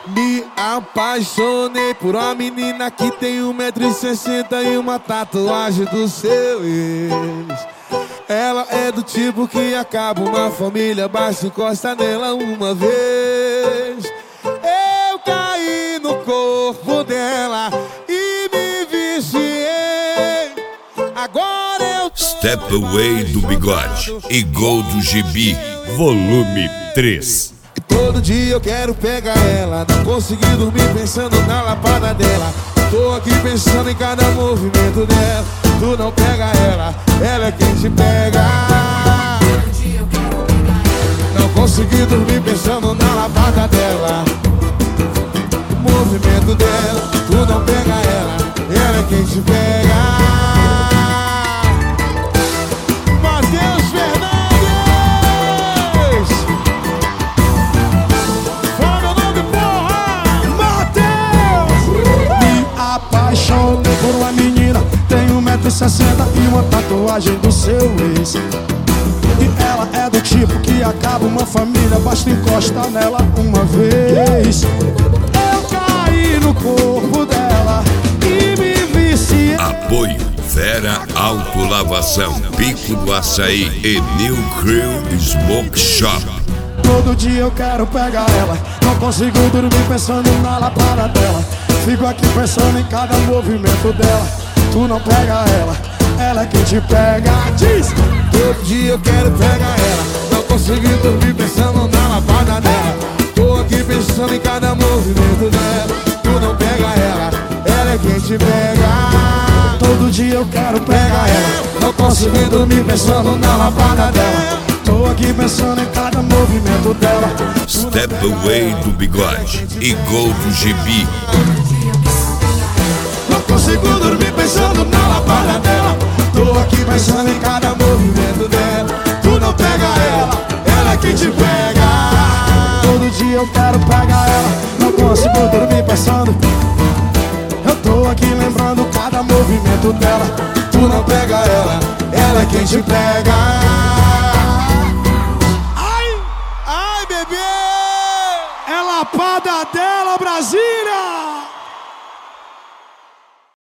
Me apaixonei por uma menina que tem 1,60 m e uma tatuagem do seu ex. Ela é do tipo que acaba uma família, basta encostar nela uma vez. Eu caí no corpo dela e me viciei. Agora eu tô Step Away do Bigode e Gol do Gibi, volume 3. Todo dia eu quero pegar ela, não consegui dormir pensando na lapada dela. Tô aqui pensando em cada movimento dela. Tu não pega ela, ela é quem te pega. Não consegui dormir pensando na lapada dela. O movimento dela, tu não pega ela é quem te pega. Apaixonei por uma menina, tem 1,60 m e uma tatuagem do seu ex. E ela é do tipo que acaba uma família, basta encostar nela uma vez. Eu caí no corpo dela e me viciei. Apoio Vera Autolavação, Pico do Açaí e New Crew Smoke Shop. Todo dia eu quero pegar ela, não consigo dormir pensando na lapada dela. Fico aqui pensando em cada movimento dela. Tu não pega ela é quem te pega. Diz! Todo dia eu quero pegar ela, não consegui dormir pensando na lapada dela. Tô aqui pensando em cada movimento dela. Tu não pega ela é quem te pega. Todo dia eu quero pegar ela, não consegui dormir pensando na lapada dela. Tô aqui pensando em cada movimento dela. Step Away do Bigode e Gol do Gibi. Não consigo dormir pensando na lapada dela. Tô aqui pensando em cada movimento dela. Tu não pega ela é quem te pega. Todo dia eu quero pegar ela, não consigo dormir pensando. Eu tô aqui lembrando cada movimento dela. Tu não pega ela é quem te pega. É lapada dela, Brasília!